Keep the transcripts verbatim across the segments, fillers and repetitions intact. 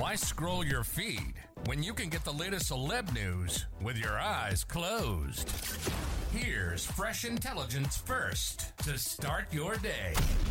Why scroll your feed when you can get the latest celeb news with your eyes closed? Here's fresh intelligence first to start your day.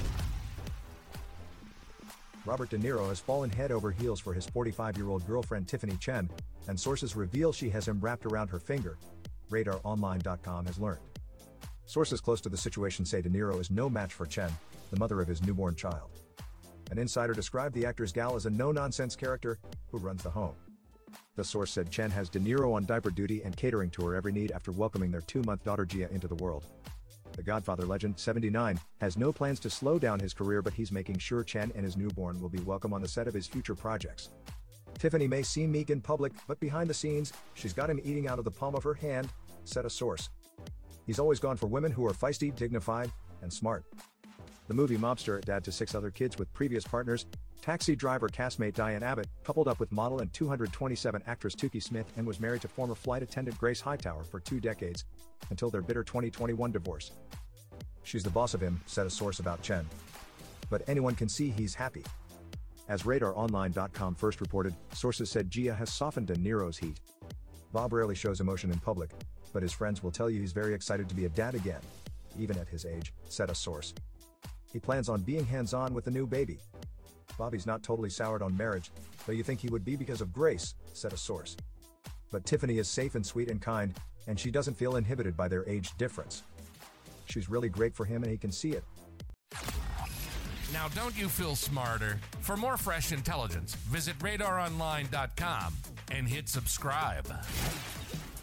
Robert De Niro has fallen head over heels for his forty-five-year-old girlfriend Tiffany Chen, and sources reveal she has him wrapped around her finger, radar online dot com has learned. Sources close to the situation say De Niro is no match for Chen, the mother of his newborn child. An insider described the actor's gal as a no-nonsense character who runs the home. The source said Chen has De Niro on diaper duty and catering to her every need after welcoming their two-month daughter Gia into the world. The Godfather legend, seventy-nine, has no plans to slow down his career, but he's making sure Chen and his newborn will be welcome on the set of his future projects. Tiffany may seem meek in public, but behind the scenes, she's got him eating out of the palm of her hand, said a source. He's always gone for women who are feisty, dignified, and smart. The movie mobster, dad to six other kids with previous partners, Taxi Driver castmate Diane Abbott, coupled up with model and two hundred twenty-seven actress Tukey Smith and was married to former flight attendant Grace Hightower for two decades, until their bitter twenty twenty-one divorce. She's the boss of him, said a source about Chen. But anyone can see he's happy. As radar online dot com first reported, sources said Gia has softened De Niro's heat. Bob rarely shows emotion in public, but his friends will tell you he's very excited to be a dad again, even at his age, said a source. He plans on being hands-on with the new baby. Bobby's not totally soured on marriage, though you think he would be because of Grace, said a source. But Tiffany is safe and sweet and kind, and she doesn't feel inhibited by their age difference. She's really great for him and he can see it. Now don't you feel smarter? For more fresh intelligence, visit radar online dot com and hit subscribe.